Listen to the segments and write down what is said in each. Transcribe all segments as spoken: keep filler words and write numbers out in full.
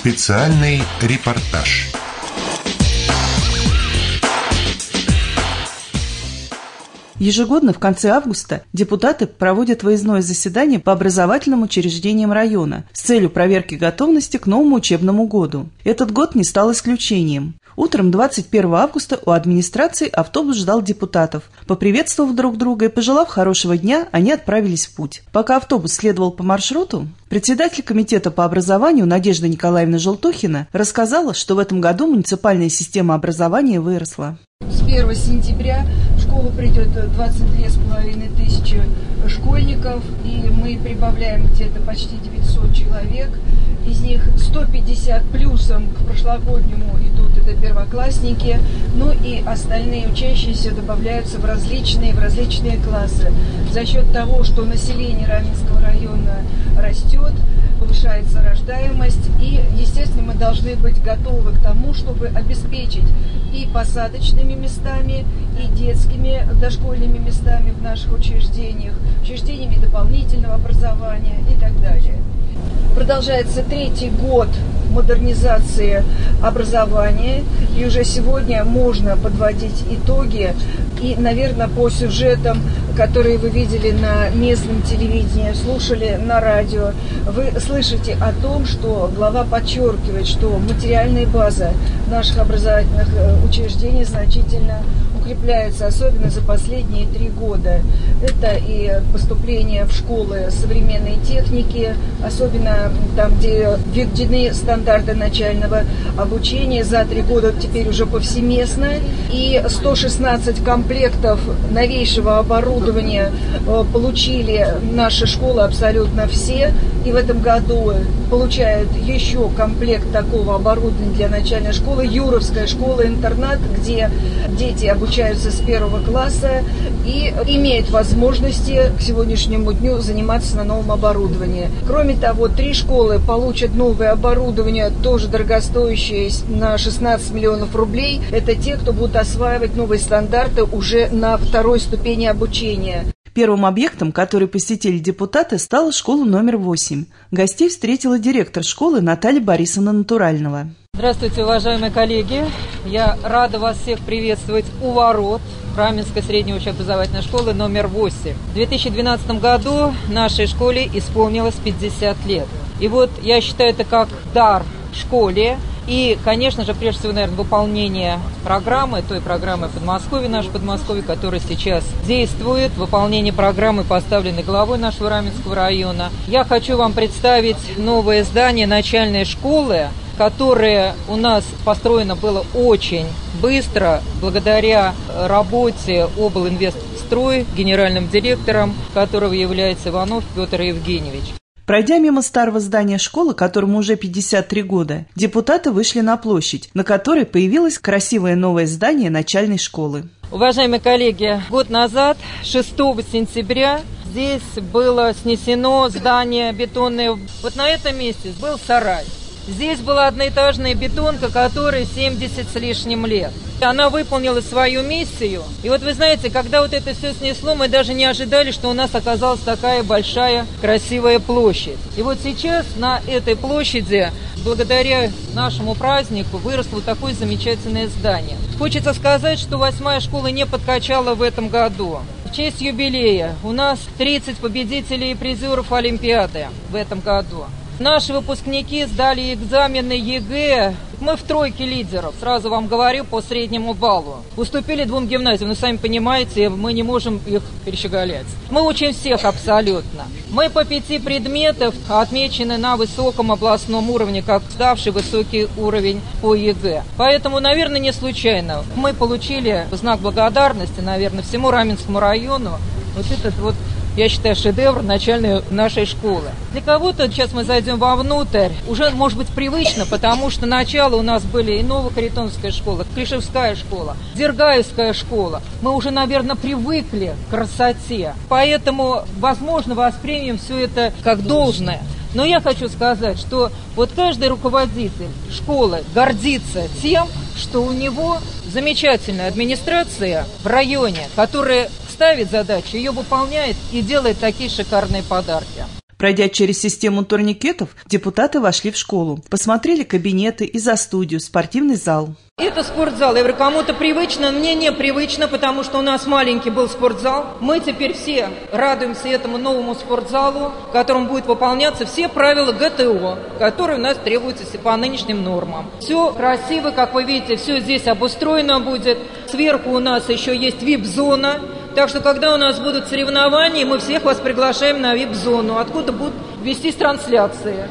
Специальный репортаж. Ежегодно в конце августа депутаты проводят выездное заседание по образовательным учреждениям района с целью проверки готовности к новому учебному году. Этот год не стал исключением. Утром двадцать первого августа у администрации автобус ждал депутатов. Поприветствовав друг друга и пожелав хорошего дня, они отправились в путь. Пока автобус следовал по маршруту, председатель комитета по образованию Надежда Николаевна Желтухина рассказала, что в этом году муниципальная система образования выросла. С первого сентября в школу придет двадцать две с половиной тысячи школьников, и мы прибавляем где-то почти девятьсот человек. Из них сто пятьдесят плюсом к прошлогоднему идут это первоклассники, ну и остальные учащиеся добавляются в различные, в различные классы. За счет того, что население Раменского района растет, повышается рождаемость, и, естественно, мы должны быть готовы к тому, чтобы обеспечить и посадочными местами, и детскими дошкольными местами в наших учреждениях, учреждениями дополнительного образования и так далее. Продолжается третий год модернизации образования, и уже сегодня можно подводить итоги. И, наверное, по сюжетам, которые вы видели на местном телевидении, слушали на радио, вы слышите о том, что глава подчеркивает, что материальная база наших образовательных учреждений значительно укрепляется, особенно за последние три года. Это и поступление в школы современной техники, особенно там, где введены стандарты начального обучения, за три года теперь уже повсеместно, и сто шестнадцать комплектов новейшего оборудования получили наши школы абсолютно все, и в этом году получают еще комплект такого оборудования для начальной школы Юровская школа-интернат, где дети обучаются с первого класса и имеют возможности к сегодняшнему дню заниматься на новом оборудовании. Кроме того, три школы получат новое оборудование, тоже дорогостоящее, на шестнадцать миллионов рублей. Это те, кто будут осваивать новые стандарты уже на второй ступени обучения. Первым объектом, который посетили депутаты, стала школа номер восемь. Гостей встретила директор школы Наталья Борисовна Натурального. Здравствуйте, уважаемые коллеги! Я рада вас всех приветствовать у ворот Раменской средней общеобразовательной школы номер восемь. В две тысячи двенадцатом году нашей школе исполнилось пятьдесят лет. И вот я считаю это как дар школе. И, конечно же, прежде всего, наверное, выполнение программы, той программы Подмосковье, нашей Подмосковье, которая сейчас действует, выполнение программы, поставленной главой нашего Раменского района. Я хочу вам представить новое здание начальной школы, которое у нас построено было очень быстро, благодаря работе облинвестстрой, генеральным директором которого является Иванов Петр Евгеньевич. Пройдя мимо старого здания школы, которому уже пятьдесят три года, депутаты вышли на площадь, на которой появилось красивое новое здание начальной школы. Уважаемые коллеги, год назад, шестого сентября, здесь было снесено здание бетонное. Вот на этом месте был сарай. Здесь была одноэтажная бетонка, которой семьдесят с лишним лет. Она выполнила свою миссию. И вот вы знаете, когда вот это все снесло, мы даже не ожидали, что у нас оказалась такая большая, красивая площадь. И вот сейчас на этой площади, благодаря нашему празднику, выросло такое замечательное здание. Хочется сказать, что восьмая школа не подкачала в этом году. В честь юбилея у нас тридцать победителей и призеров Олимпиады в этом году. Наши выпускники сдали экзамены ЕГЭ. Мы в тройке лидеров, сразу вам говорю, по среднему баллу. Уступили двум гимназиям, но сами понимаете, мы не можем их перещеголять. Мы учим всех абсолютно. Мы по пяти предметов отмечены на высоком областном уровне, как сдавший высокий уровень по ЕГЭ. Поэтому, наверное, не случайно. Мы получили в знак благодарности, наверное, всему Раменскому району вот этот вот, я считаю, шедевр начальной нашей школы. Для кого-то, сейчас мы зайдем вовнутрь, уже может быть привычно, потому что начало у нас были и Новохаритонская школа, Клишевская школа, Дергаевская школа. Мы уже, наверное, привыкли к красоте, поэтому, возможно, воспримем все это как должное. Но я хочу сказать, что вот каждый руководитель школы гордится тем, что у него замечательная администрация в районе, которая ставит задачу, ее выполняет и делает такие шикарные подарки. Пройдя через систему турникетов, депутаты вошли в школу, посмотрели кабинеты, изо-студию, спортивный зал. Это спортзал. Я говорю, кому-то привычно, мне непривычно, потому что у нас маленький был спортзал. Мы теперь все радуемся этому новому спортзалу, в котором будут выполняться все правила ГТО, которые у нас требуются по нынешним нормам. Все красиво, как вы видите, все здесь обустроено будет. Сверху у нас еще есть вип-зона. Так что, когда у нас будут соревнования, мы всех вас приглашаем на вип-зону, откуда будут вестись трансляции.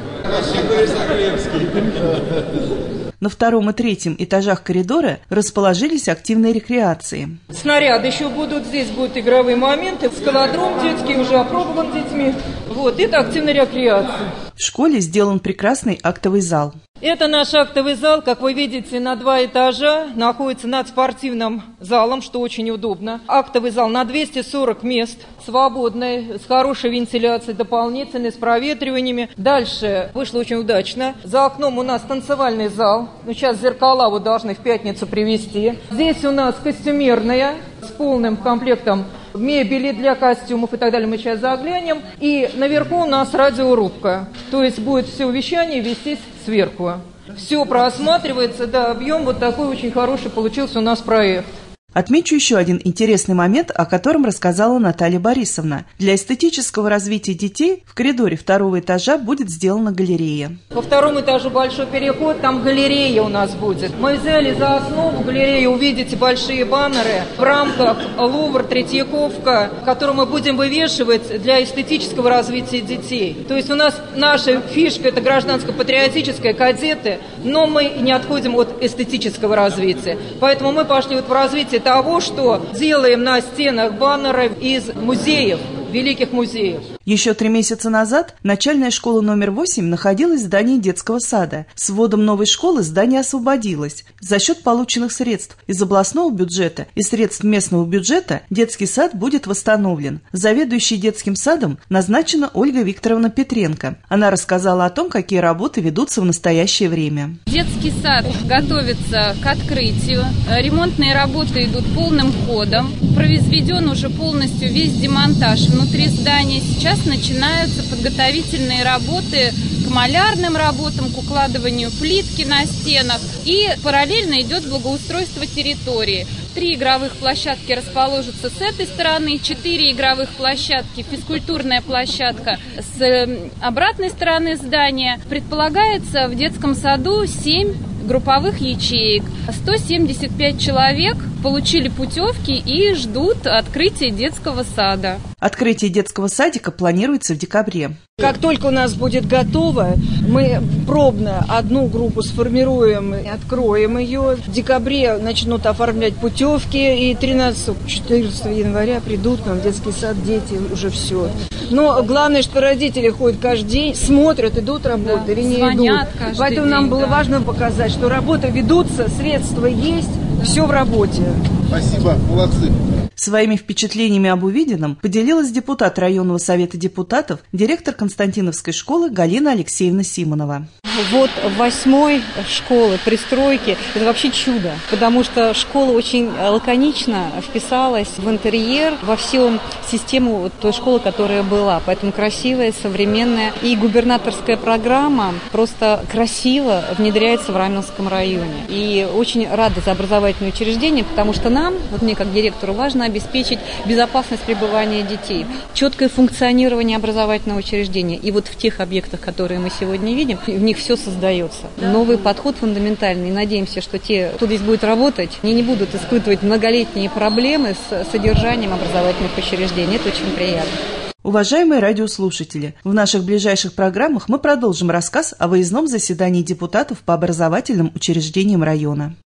На втором и третьем этажах коридора расположились активные рекреации. Снаряды еще будут, здесь будут игровые моменты, скалодром детский уже опробован детьми. Вот, это активная рекреация. В школе сделан прекрасный актовый зал. Это наш актовый зал, как вы видите, на два этажа, находится над спортивным залом, что очень удобно. Актовый зал на двести сорок мест, свободный, с хорошей вентиляцией, дополнительной, с проветриваниями. Дальше вышло очень удачно. За окном у нас танцевальный зал. Ну, сейчас зеркала вот должны в пятницу привезти. Здесь у нас костюмерная с полным комплектом мебели для костюмов и так далее. Мы сейчас заглянем. И наверху у нас радиорубка. То есть будет все вещание вестись сверху. Все просматривается, да, объем вот такой очень хороший получился у нас проект. Отмечу еще один интересный момент, о котором рассказала Наталья Борисовна. Для эстетического развития детей в коридоре второго этажа будет сделана галерея. По второму этажу большой переход, там галерея у нас будет. Мы взяли за основу галерею, увидите большие баннеры в рамках Лувр, Третьяковка, которые мы будем вывешивать для эстетического развития детей. То есть у нас наша фишка – это гражданско-патриотическая, кадеты, но мы не отходим от эстетического развития. Поэтому мы пошли вот в развитие того, что делаем на стенах баннеры из музеев, великих музеев. Еще три месяца назад начальная школа номер восемь находилась в здании детского сада. С вводом новой школы здание освободилось. За счет полученных средств из областного бюджета и средств местного бюджета детский сад будет восстановлен. Заведующей детским садом назначена Ольга Викторовна Петренко. Она рассказала о том, какие работы ведутся в настоящее время. Детский сад готовится к открытию. Ремонтные работы идут полным ходом. Произведен уже полностью весь демонтаж внутри здания. Сейчас начинаются подготовительные работы к малярным работам, к укладыванию плитки на стенах. И параллельно идет благоустройство территории. Три игровых площадки расположатся с этой стороны, четыре игровых площадки, физкультурная площадка с обратной стороны здания. Предполагается в детском саду семь групповых ячеек. сто семьдесят пять человек получили путевки и ждут открытия детского сада. Открытие детского садика планируется в декабре. Как только у нас будет готово, мы пробно одну группу сформируем и откроем ее. В декабре начнут оформлять путевки, и тринадцатого-четырнадцатого января придут к нам в детский сад дети, уже все. Но главное, что родители ходят каждый день, смотрят, идут работать, да, или не звонят идут. Поэтому день, нам было да. важно показать, что работы ведутся, средства есть, все в работе. Спасибо, молодцы. Своими впечатлениями об увиденном поделилась депутат районного совета депутатов, директор Константиновской школы Галина Алексеевна Симонова. Вот восьмой школы, пристройки, это вообще чудо, потому что школа очень лаконично вписалась в интерьер, во всю систему той школы, которая была. Поэтому красивая, современная. И губернаторская программа просто красиво внедряется в Раменском районе. И очень рада за образовательное учреждение, потому что нам, вот мне как директору, важно обеспечить безопасность пребывания детей, четкое функционирование образовательного учреждения. И вот в тех объектах, которые мы сегодня видим, в них все создается. Новый подход фундаментальный. Надеемся, что те, кто здесь будет работать, они не будут испытывать многолетние проблемы с содержанием образовательных учреждений. Это очень приятно. Уважаемые радиослушатели, в наших ближайших программах мы продолжим рассказ о выездном заседании депутатов по образовательным учреждениям района.